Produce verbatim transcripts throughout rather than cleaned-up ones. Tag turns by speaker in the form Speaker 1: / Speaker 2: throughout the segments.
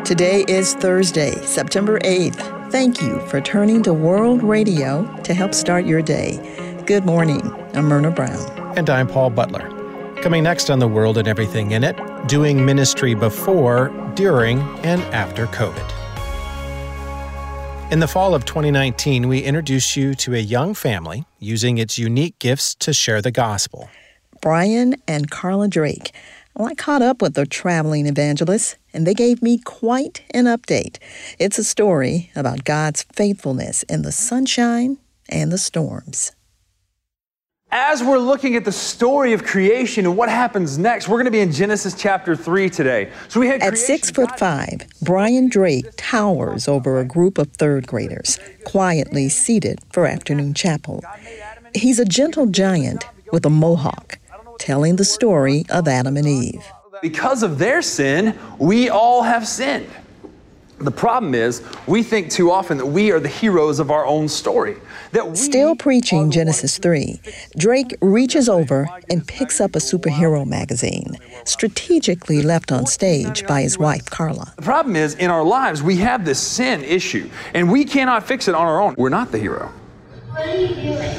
Speaker 1: Today is Thursday, September eighth. Thank you for turning to World Radio to help start your day. Good morning. I'm Myrna Brown.
Speaker 2: And I'm Paul Butler. Coming next on The World and Everything in It, doing ministry before, during, and after COVID. In the fall of twenty nineteen, we introduced you to a young family using its unique gifts to share the gospel.
Speaker 1: Brian and Carla Drake. Well, I caught up with the traveling evangelists, and they gave me quite an update. It's a story about God's faithfulness in the sunshine and the storms.
Speaker 3: As we're looking at the story of creation and what happens next, we're going to be in Genesis chapter three today. So we had
Speaker 1: At six foot five, Brian Drake towers over a group of third graders, quietly seated for afternoon chapel. He's a gentle giant with a mohawk, telling the story of Adam and Eve.
Speaker 3: Because of their sin, we all have sinned. The problem is, we think too often that we are the heroes of our own story. That we
Speaker 1: Still preaching Genesis three, Drake reaches over and picks up a superhero magazine, strategically left on stage by his wife, Carla.
Speaker 3: The problem is, in our lives, we have this sin issue, and we cannot fix it on our own. We're not the hero.
Speaker 4: What are you doing?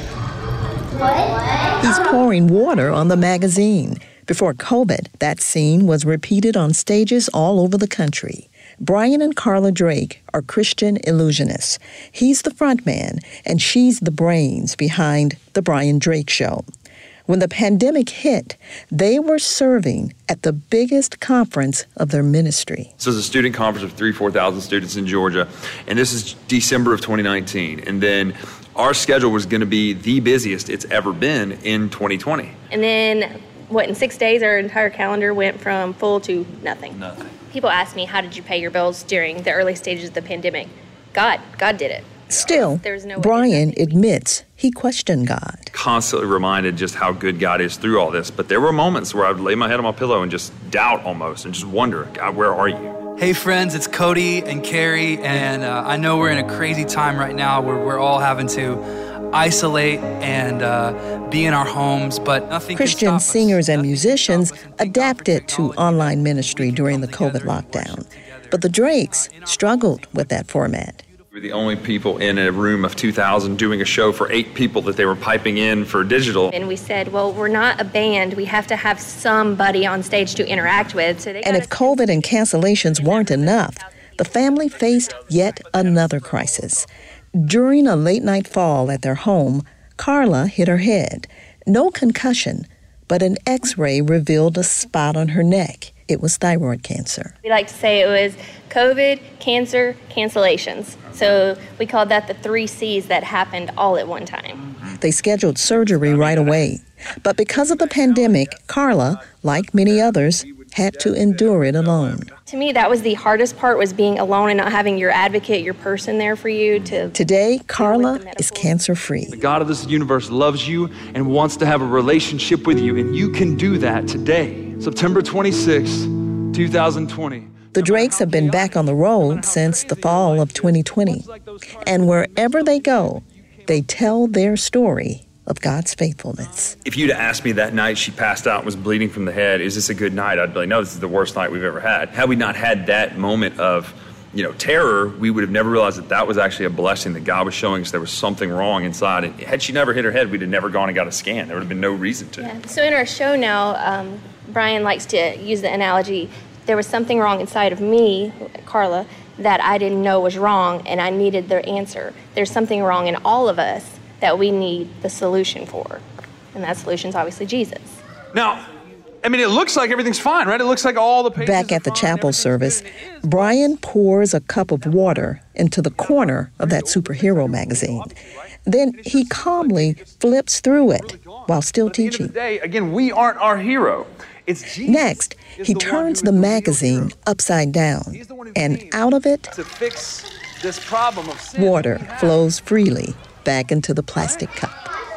Speaker 4: What?
Speaker 1: He's pouring water on the magazine. Before COVID, that scene was repeated on stages all over the country. Brian and Carla Drake are Christian illusionists. He's the front man, and she's the brains behind The Brian Drake Show. When the pandemic hit, they were serving at the biggest conference of their ministry.
Speaker 5: This is a student conference of three, four thousand students in Georgia, and this is December of twenty nineteen. And then our schedule was going to be the busiest it's ever been in twenty twenty.
Speaker 6: And then, what, in six days, our entire calendar went from full to nothing.
Speaker 5: Nothing.
Speaker 6: People ask me, how did you pay your bills during the early stages of the pandemic? God. God did it.
Speaker 1: Still,
Speaker 6: There was no way
Speaker 1: Brian
Speaker 6: to-
Speaker 1: admits he questioned God.
Speaker 5: Constantly reminded just how good God is through all this. But there were moments where I would lay my head on my pillow and just doubt almost and just wonder, God, where are you?
Speaker 7: Hey friends, it's Cody and Carrie, and uh, I know we're in a crazy time right now where we're all having to isolate and uh, be in our homes, but nothing can
Speaker 1: Christian
Speaker 7: stop us.
Speaker 1: singers and
Speaker 7: Nothing can
Speaker 1: musicians
Speaker 7: stop us and thank God for
Speaker 1: adapted to
Speaker 7: technology.
Speaker 1: online ministry
Speaker 7: We can
Speaker 1: during
Speaker 7: come
Speaker 1: the
Speaker 7: together
Speaker 1: COVID
Speaker 7: and
Speaker 1: lockdown.
Speaker 7: worship together.
Speaker 1: But the Drakes struggled with that format.
Speaker 5: We were the only people in a room of two thousand doing a show for eight people that they were piping in for digital.
Speaker 6: And we said, well, we're not a band. We have to have somebody on stage to interact with. So they
Speaker 1: And
Speaker 6: got
Speaker 1: if
Speaker 6: us-
Speaker 1: COVID and cancellations weren't enough, the family faced yet another crisis. During a late-night fall at their home, Carla hit her head. No concussion, but an X-ray revealed a spot on her neck. It was thyroid cancer.
Speaker 6: We like to say it was COVID, cancer, cancellations. So we called that the three C's that happened all at one time.
Speaker 1: They scheduled surgery right away. But because of the pandemic, Carla, like many others, had to endure it alone.
Speaker 6: To me, that was the hardest part, was being alone and not having your advocate, your person there for you to...
Speaker 1: Today, Carla is cancer-free.
Speaker 3: The God of this universe loves you and wants to have a relationship with you, and you can do that today. September twenty-sixth, twenty twenty.
Speaker 1: The Drakes have been back on the road since the fall of twenty twenty. And wherever they go, they tell their story of God's faithfulness.
Speaker 5: If you'd asked me that night she passed out and was bleeding from the head, is this a good night? I'd be like, no, this is the worst night we've ever had. Had we not had that moment of, you know, terror, we would have never realized that that was actually a blessing, that God was showing us there was something wrong inside. And had she never hit her head, we'd have never gone and got a scan. There would have been no reason to.
Speaker 6: Yeah. So in our show now, um, Brian likes to use the analogy, there was something wrong inside of me, Carla, that I didn't know was wrong, and I needed the answer. There's something wrong in all of us that we need the solution for. And that solution's obviously Jesus.
Speaker 3: Now, I mean, it looks like everything's fine, right? It looks like all the pages
Speaker 1: Back
Speaker 3: are
Speaker 1: at the
Speaker 3: fine,
Speaker 1: chapel
Speaker 3: everything's
Speaker 1: service,
Speaker 3: good. It is.
Speaker 1: Brian pours a cup of water into the corner of that superhero magazine. Then he calmly flips through it while still
Speaker 3: But at the end of
Speaker 1: teaching.
Speaker 3: the day, again, we aren't our hero. It's Jesus.
Speaker 1: Next,
Speaker 3: is
Speaker 1: he
Speaker 3: the one
Speaker 1: turns
Speaker 3: who
Speaker 1: the
Speaker 3: is real
Speaker 1: magazine
Speaker 3: hero.
Speaker 1: upside down,
Speaker 3: He's the one who
Speaker 1: and
Speaker 3: came
Speaker 1: out of it,
Speaker 3: to fix this problem of sin.
Speaker 1: water
Speaker 3: that we have.
Speaker 1: flows freely back into the plastic cup.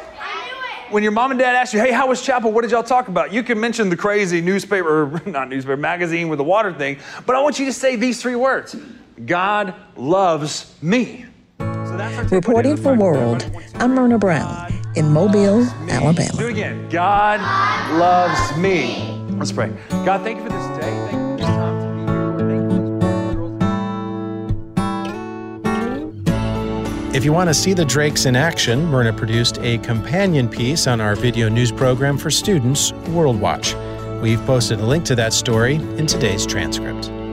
Speaker 3: When your mom and dad ask you, hey, how was chapel? What did y'all talk about? You can mention the crazy newspaper, or not newspaper, magazine with the water thing, but I want you to say these three words. God loves me. So that's our takeaway.
Speaker 1: Reporting for World, I'm Myrna Brown in Mobile,
Speaker 3: Do
Speaker 1: Alabama.
Speaker 3: it again. God loves me. Let's pray. God, thank you for this day. Thank you for this time to be here. Lord, thank you for these boys and girls.
Speaker 2: If you want to see the Drakes in action, Myrna produced a companion piece on our video news program for students, World Watch. We've posted a link to that story in today's transcript.